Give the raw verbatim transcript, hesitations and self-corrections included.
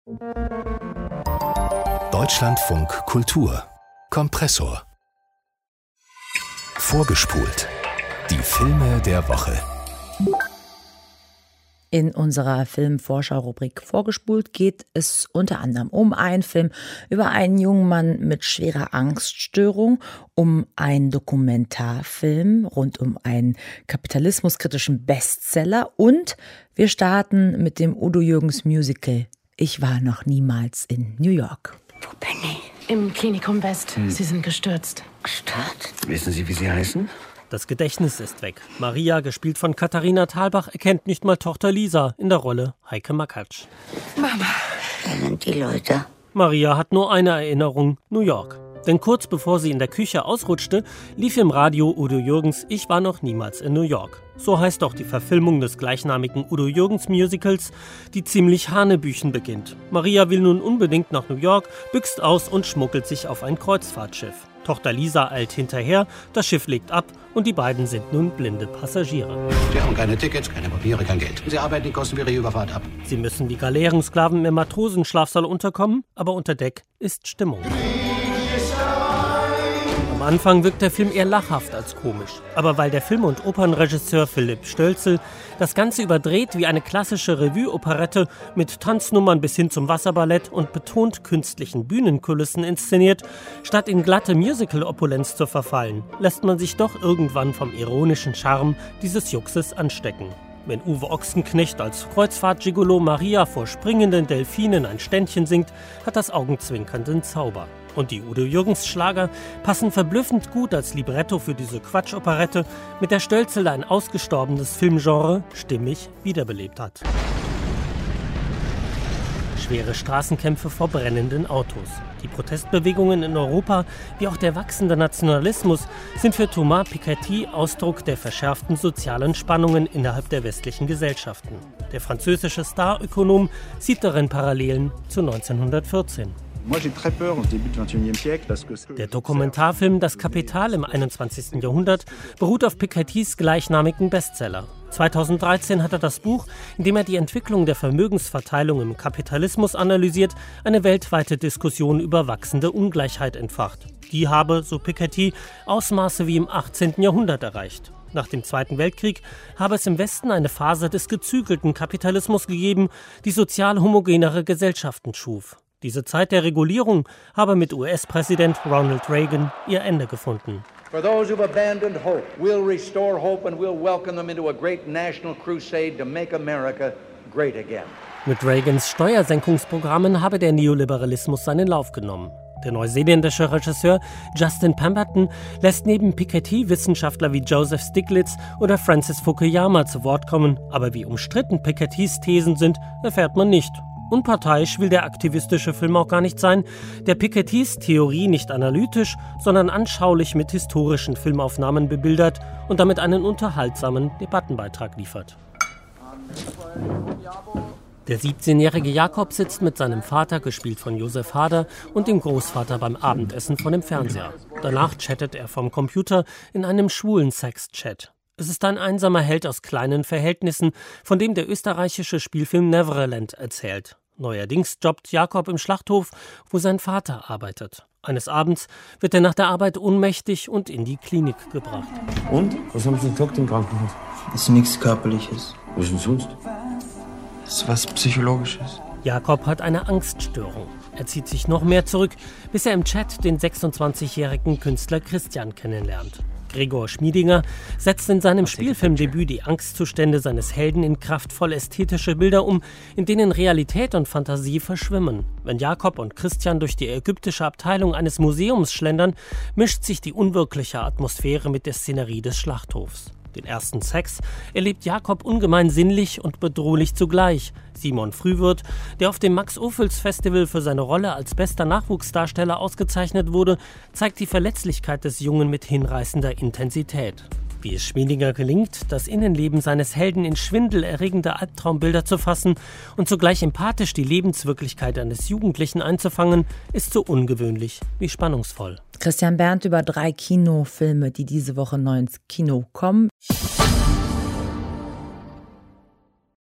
Deutschlandfunk Kultur Kompressor. Vorgespult. Die Filme der Woche. In unserer Filmvorschau-Rubrik Vorgespult geht es unter anderem um einen Film über einen jungen Mann mit schwerer Angststörung, um einen Dokumentarfilm rund um einen kapitalismuskritischen Bestseller und wir starten mit dem Udo Jürgens Musical Ich war noch niemals in New York. Wo bin ich? Im Klinikum West. Hm. Sie sind gestürzt. Gestürzt? Wissen Sie, wie Sie heißen? Das Gedächtnis ist weg. Maria, gespielt von Katharina Thalbach, erkennt nicht mal Tochter Lisa in der Rolle Heike Makatsch. Mama. Wer sind die Leute? Maria hat nur eine Erinnerung, New York. Denn kurz bevor sie in der Küche ausrutschte, lief im Radio Udo Jürgens Ich war noch niemals in New York. So heißt auch die Verfilmung des gleichnamigen Udo Jürgens Musicals, die ziemlich hanebüchen beginnt. Maria will nun unbedingt nach New York, büxt aus und schmuggelt sich auf ein Kreuzfahrtschiff. Tochter Lisa eilt hinterher, das Schiff legt ab und die beiden sind nun blinde Passagiere. Sie haben keine Tickets, keine Papiere, kein Geld. Sie arbeiten die Kosten für Ihre Überfahrt ab. Sie müssen wie Galeerensklaven im Matrosenschlafsaal unterkommen, aber unter Deck ist Stimmung. Am Anfang wirkt der Film eher lachhaft als komisch. Aber weil der Film- und Opernregisseur Philipp Stölzel das Ganze überdreht wie eine klassische Revue-Operette mit Tanznummern bis hin zum Wasserballett und betont künstlichen Bühnenkulissen inszeniert, statt in glatte Musical-Opulenz zu verfallen, lässt man sich doch irgendwann vom ironischen Charme dieses Juxes anstecken. Wenn Uwe Ochsenknecht als Kreuzfahrt-Gigolo Maria vor springenden Delfinen ein Ständchen singt, hat das augenzwinkernden Zauber. Und die Udo Jürgens Schlager passen verblüffend gut als Libretto für diese Quatsch-Operette, mit der Stölzel ein ausgestorbenes Filmgenre stimmig wiederbelebt hat. Schwere Straßenkämpfe vor brennenden Autos. Die Protestbewegungen in Europa, wie auch der wachsende Nationalismus, sind für Thomas Piketty Ausdruck der verschärften sozialen Spannungen innerhalb der westlichen Gesellschaften. Der französische Starökonom sieht darin Parallelen zu neunzehnhundertvierzehn. Der Dokumentarfilm Das Kapital im einundzwanzigsten Jahrhundert beruht auf Pikettys gleichnamigen Bestseller. zweitausenddreizehn hat er das Buch, in dem er die Entwicklung der Vermögensverteilung im Kapitalismus analysiert, eine weltweite Diskussion über wachsende Ungleichheit entfacht. Die habe, so Piketty, Ausmaße wie im achtzehnten Jahrhundert erreicht. Nach dem Zweiten Weltkrieg habe es im Westen eine Phase des gezügelten Kapitalismus gegeben, die sozial homogenere Gesellschaften schuf. Diese Zeit der Regulierung habe mit U S-Präsident Ronald Reagan ihr Ende gefunden. For those who've abandoned hope, we'll restore hope and we'll welcome them into a great national crusade to make America great again. Mit Reagans Steuersenkungsprogrammen habe der Neoliberalismus seinen Lauf genommen. Der neuseeländische Regisseur Justin Pemberton lässt neben Piketty Wissenschaftler wie Joseph Stiglitz oder Francis Fukuyama zu Wort kommen, aber wie umstritten Pikettys Thesen sind, erfährt man nicht. Unparteiisch will der aktivistische Film auch gar nicht sein, der Pikettys Theorie nicht analytisch, sondern anschaulich mit historischen Filmaufnahmen bebildert und damit einen unterhaltsamen Debattenbeitrag liefert. Der siebzehnjährige Jakob sitzt mit seinem Vater, gespielt von Josef Hader, und dem Großvater beim Abendessen vor dem Fernseher. Danach chattet er vom Computer in einem schwulen Sex-Chat. Es ist ein einsamer Held aus kleinen Verhältnissen, von dem der österreichische Spielfilm Neverland erzählt. Neuerdings jobbt Jakob im Schlachthof, wo sein Vater arbeitet. Eines Abends wird er nach der Arbeit ohnmächtig und in die Klinik gebracht. Und? Was haben Sie gesagt im Krankenhaus? Das ist nichts Körperliches. Was denn sonst? Das ist was Psychologisches. Jakob hat eine Angststörung. Er zieht sich noch mehr zurück, bis er im Chat den sechsundzwanzigjährigen Künstler Christian kennenlernt. Gregor Schmiedinger setzt in seinem Spielfilmdebüt die Angstzustände seines Helden in kraftvoll ästhetische Bilder um, in denen Realität und Fantasie verschwimmen. Wenn Jakob und Christian durch die ägyptische Abteilung eines Museums schlendern, mischt sich die unwirkliche Atmosphäre mit der Szenerie des Schlachthofs. Den ersten Sex erlebt Jakob ungemein sinnlich und bedrohlich zugleich. Simon Frühwirth, der auf dem Max-Ophüls-Festival für seine Rolle als bester Nachwuchsdarsteller ausgezeichnet wurde, zeigt die Verletzlichkeit des Jungen mit hinreißender Intensität. Wie es Schmiedinger gelingt, das Innenleben seines Helden in schwindelerregende Albtraumbilder zu fassen und zugleich empathisch die Lebenswirklichkeit eines Jugendlichen einzufangen, ist so ungewöhnlich wie spannungsvoll. Christian Berndt über drei Kinofilme, die diese Woche neu ins Kino kommen.